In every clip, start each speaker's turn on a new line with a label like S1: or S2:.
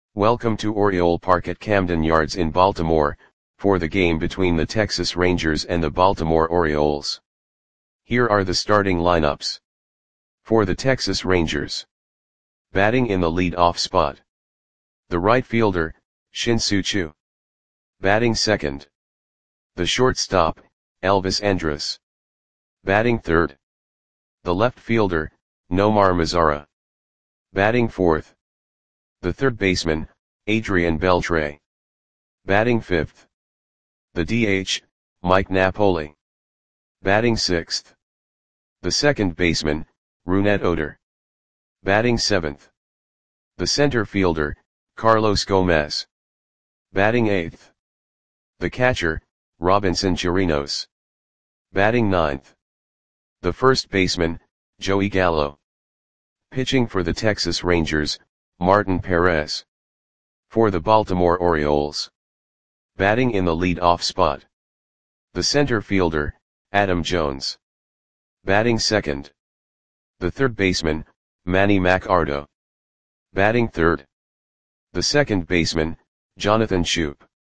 S1: Welcome to Oriole Park at Camden Yards in Baltimore, for the game between the Texas Rangers and the Baltimore Orioles. Here are the starting lineups. For the Texas Rangers. Batting in the lead-off spot. The right fielder, Shin-Soo Choo. Batting second. The shortstop, Elvis Andrus. Batting third. The left fielder, Nomar Mazara. Batting fourth. The third baseman, Adrian Beltre. Batting fifth. The DH, Mike Napoli. Batting sixth. The second baseman, Rougned Odor. Batting seventh. The center fielder, Carlos Gomez. Batting eighth. The catcher, Robinson Chirinos. Batting ninth. The first baseman, Joey Gallo. Pitching for the Texas Rangers, Martin Perez. For the Baltimore Orioles. Batting in the lead-off spot. The center fielder, Adam Jones. Batting second. The third baseman, Manny Machado. Batting third. The second baseman, Jonathan Schoop.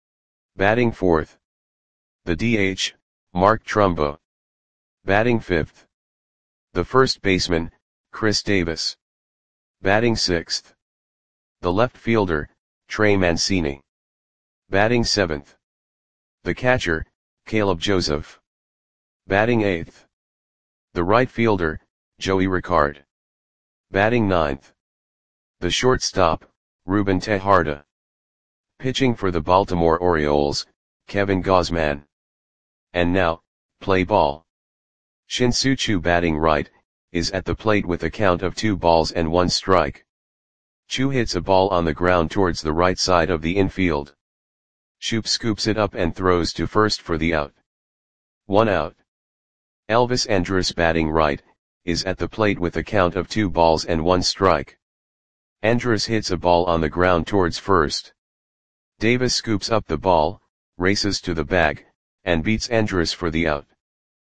S1: Batting fourth. The DH, Mark Trumbo. Batting fifth. The first baseman, Chris Davis. Batting sixth. The left fielder, Trey Mancini. Batting seventh. The catcher, Caleb Joseph. Batting eighth. The right fielder, Joey Ricard. Batting ninth. The shortstop, Ruben Tejada. Pitching for the Baltimore Orioles, Kevin Gausman. And now, play ball. Shin-Soo Choo batting right, is at the plate with a count of 2-1 strike. Choo hits a ball on the ground towards the right side of the infield. Schoop scoops it up and throws to first for the out. 1 out. Elvis Andrus batting right, is at the plate with a count of 2-1 strike. Andrus hits a ball on the ground towards first. Davis scoops up the ball, races to the bag, and beats Andrus for the out.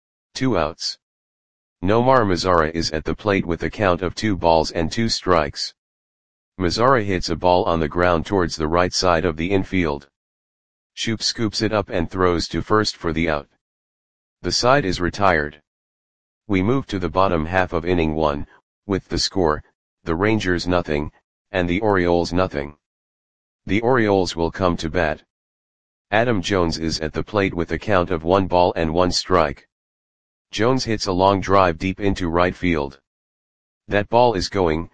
S1: 2 outs. Nomar Mazara is at the plate with a count of 2 strikes. Mazara hits a ball on the ground towards the right side of the infield. Schoop scoops it up and throws to first for the out. The side is retired. We move to the bottom half of inning 1, with the score, the Rangers nothing, and the Orioles nothing. The Orioles will come to bat. Adam Jones is at the plate with a count of 1 strike. Jones hits a long drive deep into right field. That ball is going,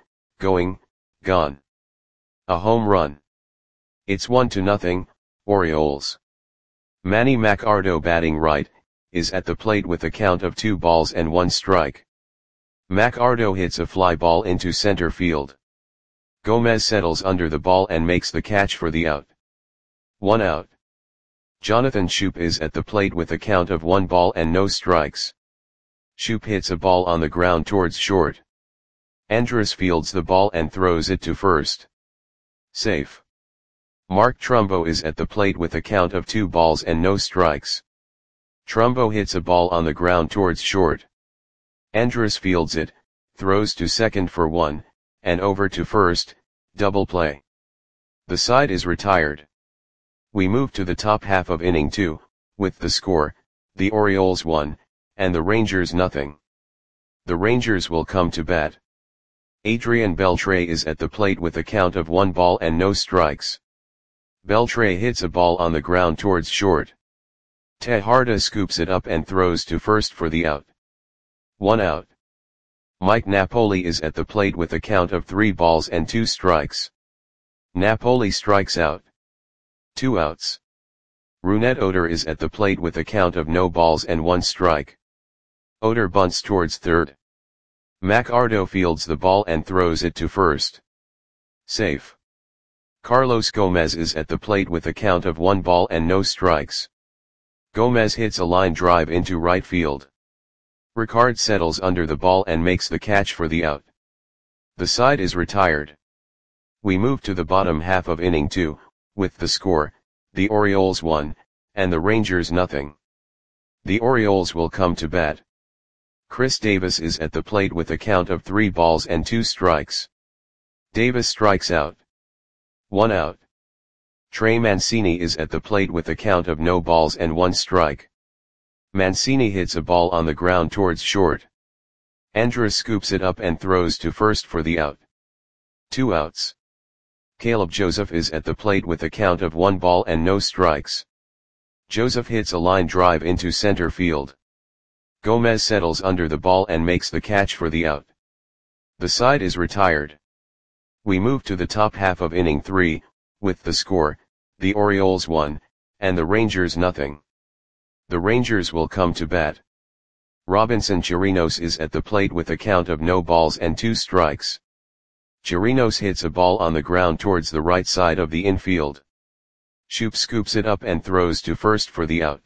S1: gone. A home run. It's 1-0, Orioles. Manny Machado batting right, is at the plate with a count of 2-1 strike. Machado hits a fly ball into center field. Gomez settles under the ball and makes the catch for the out. 1 out. Jonathan Schoop is at the plate with a count of 1 strikes. Schoop hits a ball on the ground towards short. Andrus fields the ball and throws it to first. Safe. Mark Trumbo is at the plate with a count of 2 strikes. Trumbo hits a ball on the ground towards short. Andrus fields it, throws to second for 1, and over to first, double play. The side is retired. We move to the top half of inning 2, with the score, the Orioles 1, and the Rangers nothing. The Rangers will come to bat. Adrian Beltre is at the plate with a count of 1 strikes. Beltre hits a ball on the ground towards short. Tejada scoops it up and throws to first for the out. 1 out. Mike Napoli is at the plate with a count of 3 strikes. Napoli strikes out. 2 outs. Rougned Odor is at the plate with a count of 1 strike. Odor bunts towards third. Machado fields the ball and throws it to first. Safe. Carlos Gomez is at the plate with a count of 1 strikes. Gomez hits a line drive into right field. Ricard settles under the ball and makes the catch for the out. The side is retired. We move to the bottom half of inning 2, with the score, the Orioles 1, and the Rangers nothing. The Orioles will come to bat. Chris Davis is at the plate with a count of 3 strikes. Davis strikes out. 1 out. Trey Mancini is at the plate with a count of no balls and 1 strike. Mancini hits a ball on the ground towards short. Andrus scoops it up and throws to first for the out. 2 outs. Caleb Joseph is at the plate with a count of 1 ball and no strikes. Joseph hits a line drive into center field. Gomez settles under the ball and makes the catch for the out. The side is retired. We move to the top half of inning 3, with the score, the Orioles 1, and the Rangers nothing. The Rangers will come to bat. Robinson Chirinos is at the plate with a count of no balls and 2 strikes. Chirinos hits a ball on the ground towards the right side of the infield. Shoop scoops it up and throws to first for the out.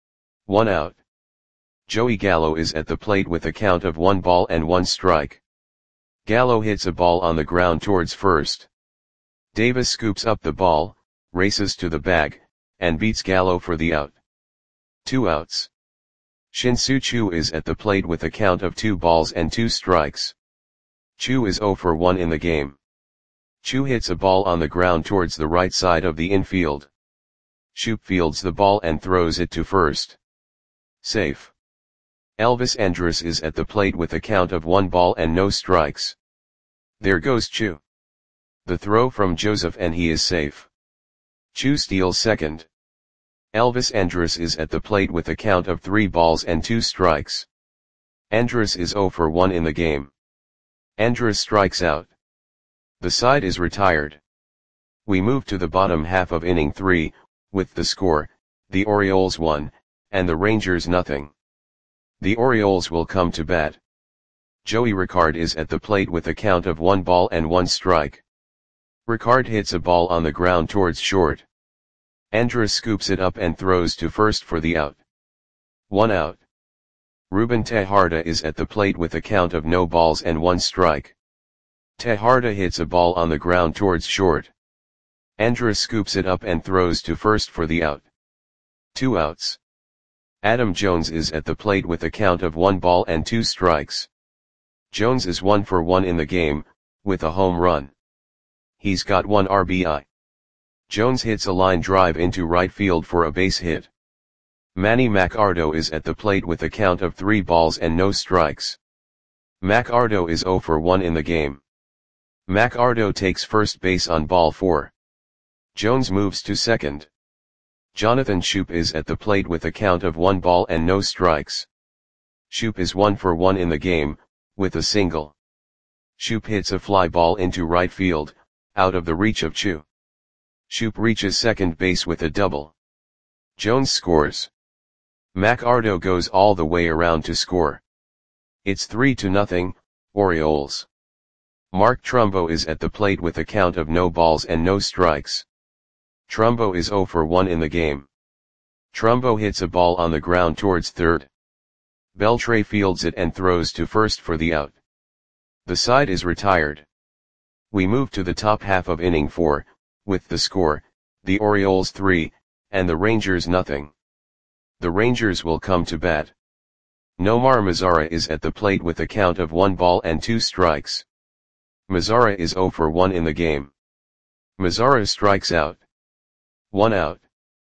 S1: 1 out. Joey Gallo is at the plate with a count of 1 ball and 1 strike. Gallo hits a ball on the ground towards first. Davis scoops up the ball, races to the bag, and beats Gallo for the out. 2 outs. Shin-Soo Choo is at the plate with a count of 2 balls and 2 strikes. Choo is 0 for 1 in the game. Choo hits a ball on the ground towards the right side of the infield. Shoop fields the ball and throws it to first. Safe. Elvis Andrus is at the plate with a count of 1 ball and no strikes. There goes Choo. The throw from Joseph and he is safe. Choo steals second. Elvis Andrus is at the plate with a count of 3 balls and 2 strikes. Andrus is 0 for 1 in the game. Andrus strikes out. The side is retired. We move to the bottom half of inning 3, with the score, the Orioles 1, and the Rangers nothing. The Orioles will come to bat. Joey Ricard is at the plate with a count of 1 ball and 1 strike. Ricard hits a ball on the ground towards short. Andrus scoops it up and throws to first for the out. 1 out. Ruben Tejada is at the plate with a count of no balls and 1 strike. Tejada hits a ball on the ground towards short. Andrus scoops it up and throws to first for the out. 2 outs. Adam Jones is at the plate with a count of 1 ball and 2 strikes. Jones is 1 for 1 in the game, with a home run. He's got 1 RBI. Jones hits a line drive into right field for a base hit. Manny Macardo is at the plate with a count of 3 balls and no strikes. Macardo is 0 for 1 in the game. Macardo takes first base on ball 4. Jones moves to second. Jonathan Shoop is at the plate with a count of 1 ball and no strikes. Shoop is 1 for 1 in the game, with a single. Shoop hits a fly ball into right field, out of the reach of Choo. Shoop reaches second base with a double. Jones scores. Macardo goes all the way around to score. It's 3-0, Orioles. Mark Trumbo is at the plate with a count of no balls and no strikes. Trumbo is 0 for 1 in the game. Trumbo hits a ball on the ground towards third. Beltre fields it and throws to first for the out. The side is retired. We move to the top half of inning 4, with the score, the Orioles 3, and the Rangers nothing. The Rangers will come to bat. Nomar Mazara is at the plate with a count of 1 ball and 2 strikes. Mazara is 0 for 1 in the game. Mazara strikes out. 1 out.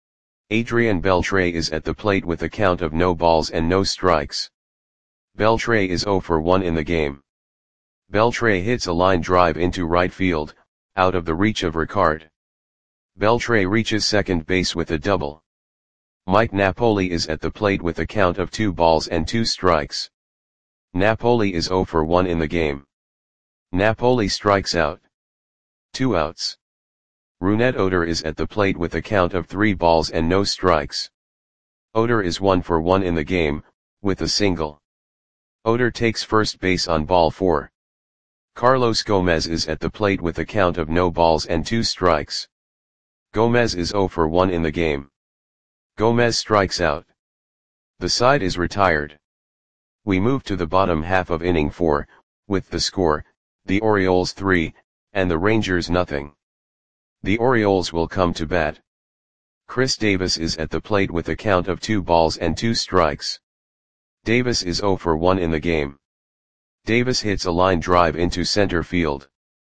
S1: Adrian Beltre is at the plate with a count of no balls and no strikes. Beltre is 0 for 1 in the game. Beltre hits a line drive into right field, out of the reach of Ricard. Beltre reaches second base with a double. Mike Napoli is at the plate with a count of 2 balls and 2 strikes. Napoli is 0 for 1 in the game. Napoli strikes out. 2 outs. Rougned Odor is at the plate with a count of 3 balls and no strikes. Odor is 1 for 1 in the game, with a single. Odor takes first base on ball 4. Carlos Gomez is at the plate with a count of no balls and 2 strikes. Gomez is 0 for 1 in the game. Gomez strikes out. The side is retired. We move to the bottom half of inning 4, with the score, the Orioles 3, and the Rangers nothing. The Orioles will come to bat. Chris Davis is at the plate with a count of 2 balls and 2 strikes. Davis is 0 for 1 in the game. Davis hits a line drive into center field.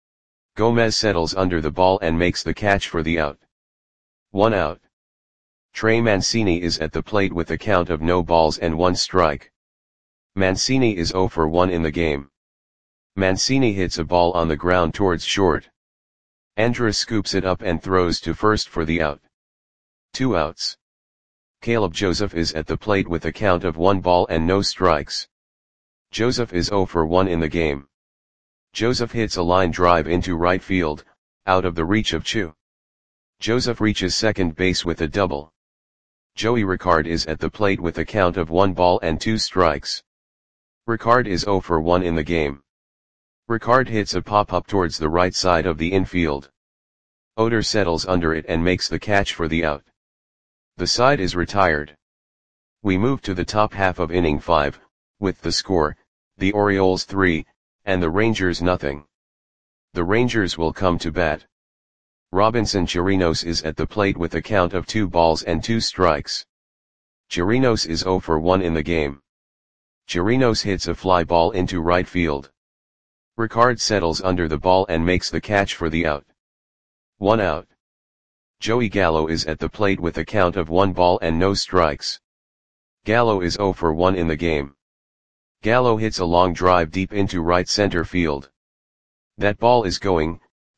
S1: Gomez settles under the ball and makes the catch for the out. 1 out. Trey Mancini is at the plate with a count of no balls and 1 strike. Mancini is 0 for 1 in the game. Mancini hits a ball on the ground towards short. Andrus scoops it up and throws to first for the out. 2 outs. Caleb Joseph is at the plate with a count of 1 ball and no strikes. Joseph is 0 for 1 in the game. Joseph hits a line drive into right field, out of the reach of Chu. Joseph reaches second base with a double. Joey Ricard is at the plate with a count of 1 ball and 2 strikes. Ricard is 0 for 1 in the game. Ricard hits a pop-up towards the right side of the infield. Oder settles under it and makes the catch for the out. The side is retired. We move to the top half of inning 5, with the score, the Orioles 3, and the Rangers nothing. The Rangers will come to bat. Robinson Chirinos is at the plate with a count of 2 balls and 2 strikes. Chirinos is 0 for 1 in the game. Chirinos hits a fly ball into right field. Ricard settles under the ball and makes the catch for the out. 1 out. Joey Gallo is at the plate with a count of 1 ball and no strikes. Gallo is 0 for 1 in the game. Gallo hits a long drive deep into right center field. That ball is going,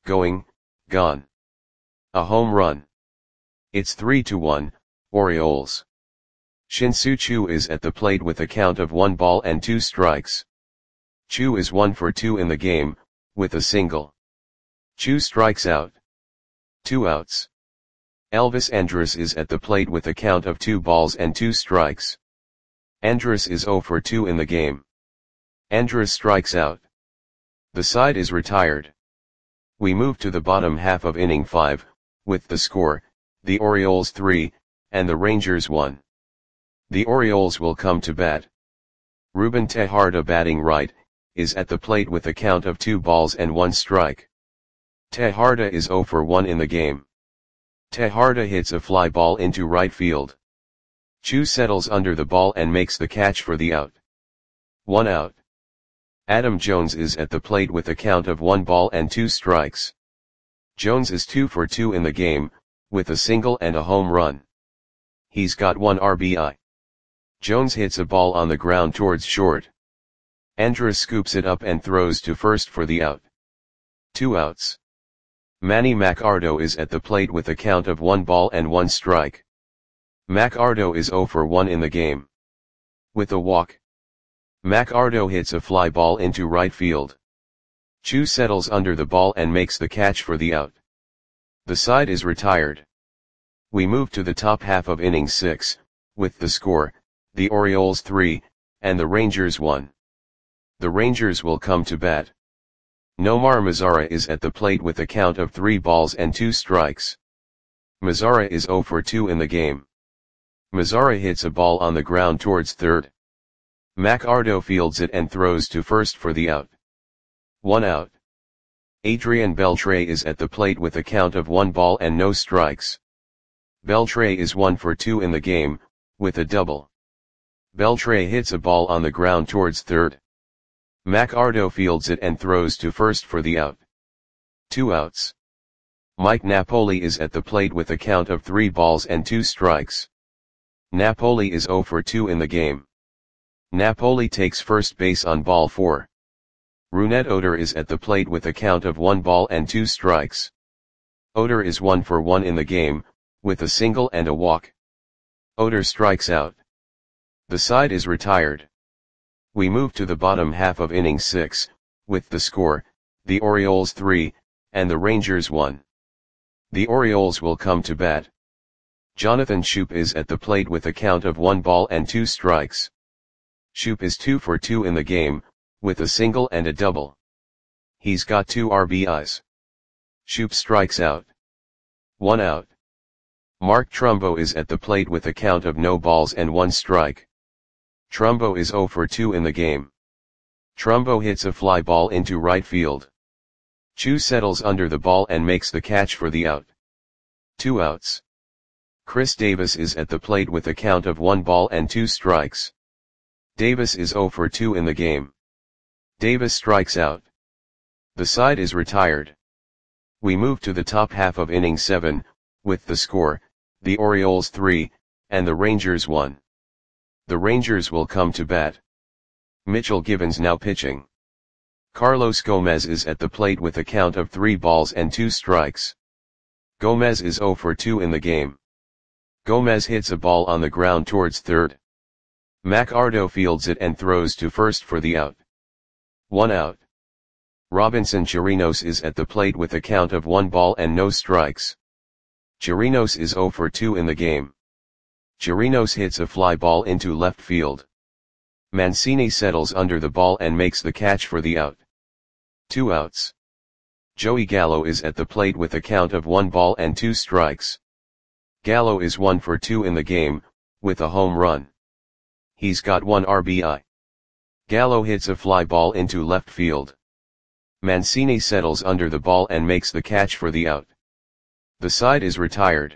S1: gone. A home run. It's 3-1, Orioles. Shin-Soo Choo is at the plate with a count of 1 ball and 2 strikes. Choo is 1 for 2 in the game, with a single. Choo strikes out. 2 outs. Elvis Andrus is at the plate with a count of 2 balls and 2 strikes. Andrus is 0 for 2 in the game. Andrus strikes out. The side is retired. We move to the bottom half of inning 5, with the score, the Orioles 3, and the Rangers 1. The Orioles will come to bat. Ruben Tejada, batting right, is at the plate with a count of 2 balls and 1 strike. Tejada is 0 for 1 in the game. Tejada hits a fly ball into right field. Choo settles under the ball and makes the catch for the out. 1 out. Adam Jones is at the plate with a count of 1 ball and 2 strikes. Jones is 2 for 2 in the game, with a single and a home run. He's got 1 RBI. Jones hits a ball on the ground towards short. Andrus scoops it up and throws to first for the out. 2 outs. Manny Macardo is at the plate with a count of 1 ball and 1 strike. Macardo is 0 for 1 in the game. With a walk. Macardo hits a fly ball into right field. Choo settles under the ball and makes the catch for the out. The side is retired. We move to the top half of inning 6, with the score, the Orioles 3, and the Rangers 1. The Rangers will come to bat. Nomar Mazara is at the plate with a count of 3 balls and 2 strikes. Mazara is 0 for 2 in the game. Mazara hits a ball on the ground towards third. Macardo fields it and throws to first for the out. 1 out. Adrian Beltre is at the plate with a count of 1 ball and no strikes. Beltre is 1 for 2 in the game, with a double. Beltre hits a ball on the ground towards third. Macardo fields it and throws to first for the out. 2 outs. Mike Napoli is at the plate with a count of 3 balls and 2 strikes. Napoli is 0 for 2 in the game. Napoli takes first base on ball 4. Rougned Odor is at the plate with a count of 1 ball and 2 strikes. Odor is 1 for 1 in the game, with a single and a walk. Odor strikes out. The side is retired. We move to the bottom half of inning 6, with the score, the Orioles 3, and the Rangers 1. The Orioles will come to bat. Jonathan Schoop is at the plate with a count of 1 ball and 2 strikes. Schoop is 2 for 2 in the game, with a single and a double. He's got 2 RBIs. Schoop strikes out. 1 out. Mark Trumbo is at the plate with a count of no balls and 1 strike. Trumbo is 0 for 2 in the game. Trumbo hits a fly ball into right field. Choo settles under the ball and makes the catch for the out. 2 outs. Chris Davis is at the plate with a count of 1 ball and 2 strikes. Davis is 0 for 2 in the game. Davis strikes out. The side is retired. We move to the top half of inning 7, with the score, the Orioles 3, and the Rangers 1. The Rangers will come to bat. Mitchell Givens now pitching. Carlos Gomez is at the plate with a count of 3 balls and 2 strikes. Gomez is 0 for 2 in the game. Gomez hits a ball on the ground towards third. McArdo fields it and throws to first for the out. 1 out. Robinson Chirinos is at the plate with a count of 1 ball and no strikes. Chirinos is 0 for 2 in the game. Chirinos hits a fly ball into left field. Mancini settles under the ball and makes the catch for the out. 2 outs. Joey Gallo is at the plate with a count of 1 ball and 2 strikes. Gallo is 1 for 2 in the game, with a home run. He's got 1 RBI. Gallo hits a fly ball into left field. Mancini settles under the ball and makes the catch for the out. The side is retired.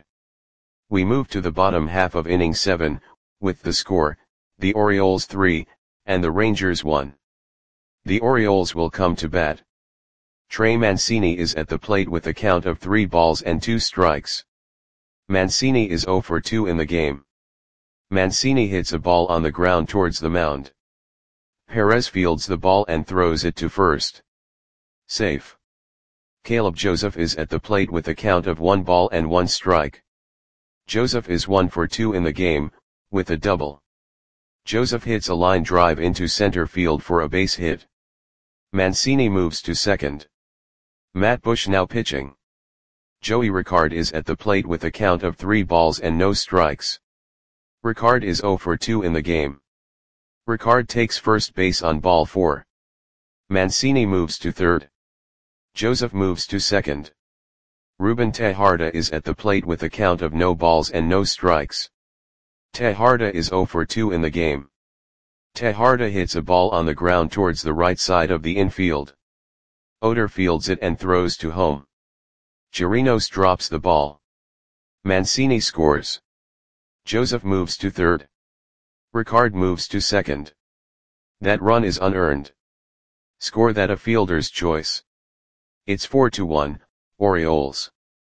S1: We move to the bottom half of inning 7, with the score, the Orioles 3, and the Rangers 1. The Orioles will come to bat. Trey Mancini is at the plate with a count of 3 balls and 2 strikes. Mancini is 0 for 2 in the game. Mancini hits a ball on the ground towards the mound. Perez fields the ball and throws it to first. Safe. Caleb Joseph is at the plate with a count of 1 ball and 1 strike. Joseph is 1 for 2 in the game, with a double. Joseph hits a line drive into center field for a base hit. Mancini moves to second. Matt Bush now pitching. Joey Ricard is at the plate with a count of 3 balls and no strikes. Ricard is 0 for 2 in the game. Ricard takes first base on ball 4. Mancini moves to third. Joseph moves to second. Ruben Tejada is at the plate with a count of no balls and no strikes. Tejada is 0 for 2 in the game. Tejada hits a ball on the ground towards the right side of the infield. Oder fields it and throws to home. Chirinos drops the ball. Mancini scores. Joseph moves to third. Ricard moves to second. That run is unearned. Score that a fielder's choice. It's 4-1, Orioles.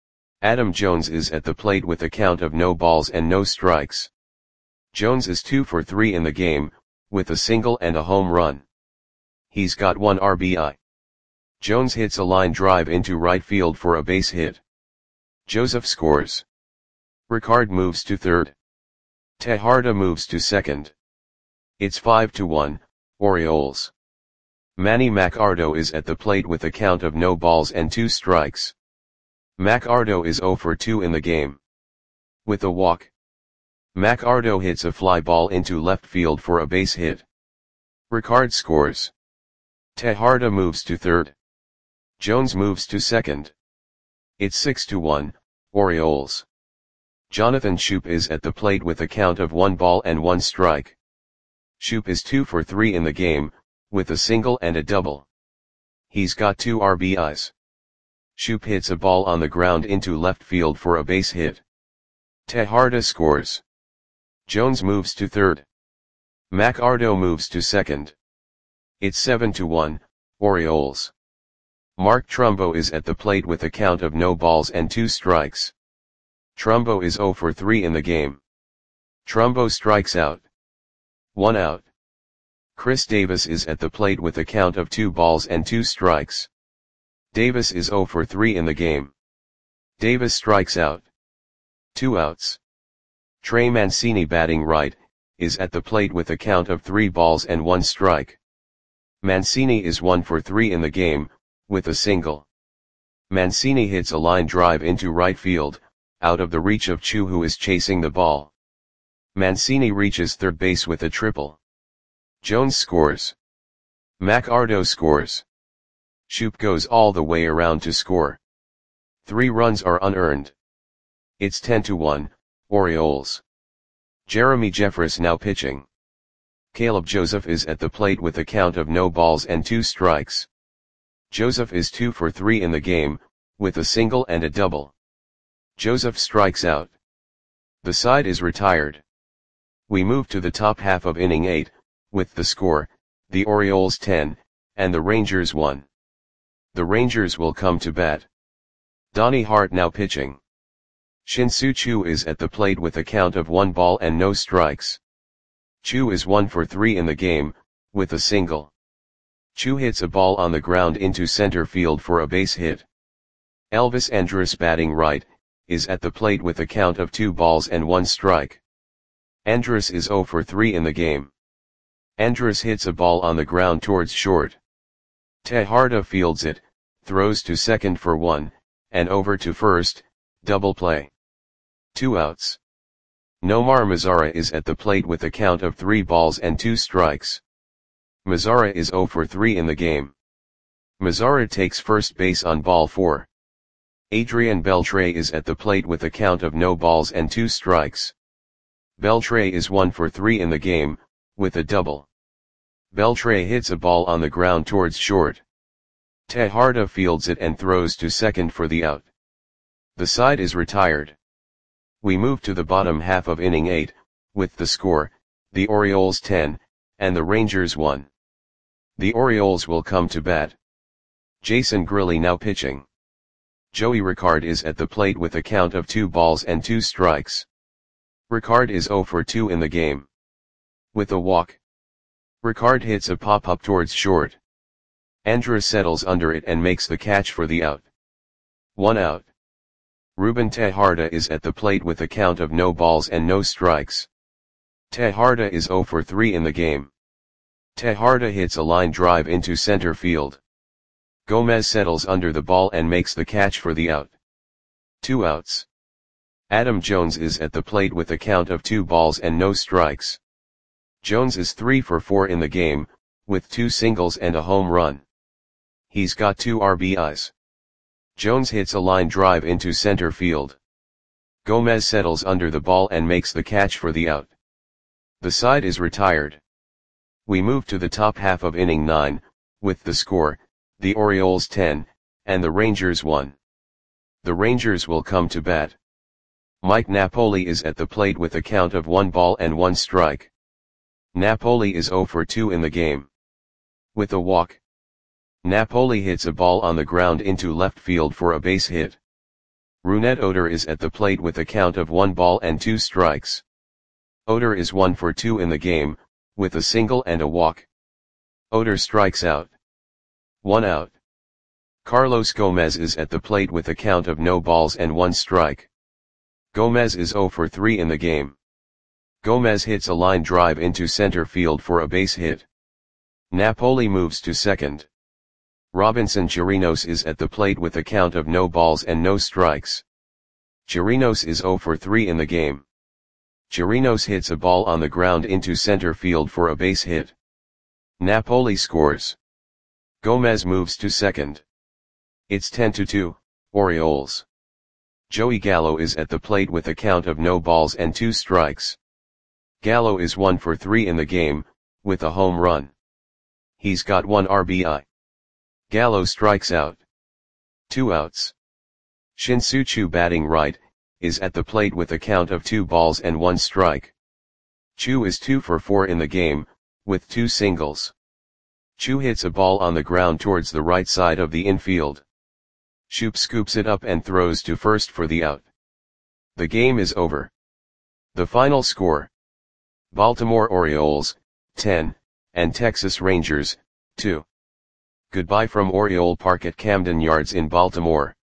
S1: Adam Jones is at the plate with a count of no balls and no strikes. Jones is 2 for 3 in the game, with a single and a home run. He's got 1 RBI. Jones hits a line drive into right field for a base hit. Joseph scores. Ricard moves to third. Tejada moves to second. It's 5-1, Orioles. Manny McArdo is at the plate with a count of no balls and 2 strikes. McArdo is 0 for 2 in the game. With a walk. McArdo hits a fly ball into left field for a base hit. Ricard scores. Tejada moves to third. Jones moves to second. It's 6-1, Orioles. Jonathan Schoop is at the plate with a count of 1 ball and 1 strike. Schoop is 2 for 3 in the game, with a single and a double. He's got 2 RBIs. Schoop hits a ball on the ground into left field for a base hit. Tejada scores. Jones moves to third. McArdo moves to second. It's 7-1, Orioles. Mark Trumbo is at the plate with a count of no balls and 2 strikes. Trumbo is 0 for 3 in the game. Trumbo strikes out. 1 out. Chris Davis is at the plate with a count of 2 balls and 2 strikes. Davis is 0 for 3 in the game. Davis strikes out. 2 outs. Trey Mancini batting right, is at the plate with a count of 3 balls and 1 strike. Mancini is 1 for 3 in the game, with a single. Mancini hits a line drive into right field, out of the reach of Chu, who is chasing the ball. Mancini reaches third base with a triple. Jones scores. McArdo scores. Schoop goes all the way around to score. 3 runs are unearned. It's 10-1, Orioles. Jeremy Jeffress now pitching. Caleb Joseph is at the plate with a count of no balls and 2 strikes. Joseph is 2 for 3 in the game, with a single and a double. Joseph strikes out. The side is retired. We move to the top half of inning 8, with the score, the Orioles 10, and the Rangers 1. The Rangers will come to bat. Donnie Hart now pitching. Shin-Soo Choo is at the plate with a count of 1 ball and no strikes. Choo is 1 for 3 in the game, with a single. Choo hits a ball on the ground into center field for a base hit. Elvis Andrus batting right, is at the plate with a count of 2 balls and 1 strike. Andrus is 0 for 3 in the game. Andrus hits a ball on the ground towards short. Tejada fields it, throws to second for 1, and over to first, double play. 2 outs. Nomar Mazara is at the plate with a count of 3 balls and 2 strikes. Mazara is 0 for 3 in the game. Mazara takes first base on ball 4. Adrian Beltre is at the plate with a count of no balls and 2 strikes. Beltre is 1 for 3 in the game, with a double. Beltre hits a ball on the ground towards short. Tejada fields it and throws to second for the out. The side is retired. We move to the bottom half of inning 8, with the score, the Orioles 10, and the Rangers 1. The Orioles will come to bat. Jason Grilli now pitching. Joey Ricard is at the plate with a count of 2 balls and 2 strikes. Ricard is 0 for 2 in the game. With a walk. Ricard hits a pop-up towards short. Andrus settles under it and makes the catch for the out. 1 out. Ruben Tejada is at the plate with a count of no balls and no strikes. Tejada is 0 for 3 in the game. Tejada hits a line drive into center field. Gomez settles under the ball and makes the catch for the out. 2 outs. Adam Jones is at the plate with a count of 2 balls and no strikes. Jones is 3 for 4 in the game, with 2 singles and a home run. He's got 2 RBIs. Jones hits a line drive into center field. Gomez settles under the ball and makes the catch for the out. The side is retired. We move to the top half of inning 9, with the score, the Orioles 10, and the Rangers 1. The Rangers will come to bat. Mike Napoli is at the plate with a count of 1 ball and 1 strike. Napoli is 0 for 2 in the game. With a walk. Napoli hits a ball on the ground into left field for a base hit. Rougned Odor is at the plate with a count of 1 ball and 2 strikes. Odor is 1 for 2 in the game, with a single and a walk. Odor strikes out. 1 out. Carlos Gomez is at the plate with a count of no balls and 1 strike. Gomez is 0 for 3 in the game. Gomez hits a line drive into center field for a base hit. Napoli moves to second. Robinson Chirinos is at the plate with a count of no balls and no strikes. Chirinos is 0 for 3 in the game. Chirinos hits a ball on the ground into center field for a base hit. Napoli scores. Gomez moves to second. It's 10-2, Orioles. Joey Gallo is at the plate with a count of no balls and 2 strikes. Gallo is 1 for 3 in the game, with a home run. He's got 1 RBI. Gallo strikes out. 2 outs. Shin-Soo Choo batting right, is at the plate with a count of 2 balls and 1 strike. Choo is 2 for 4 in the game, with 2 singles. Choo hits a ball on the ground towards the right side of the infield. Shoop scoops it up and throws to first for the out. The game is over. The final score. Baltimore Orioles, 10, and Texas Rangers, 2. Goodbye from Oriole Park at Camden Yards in Baltimore.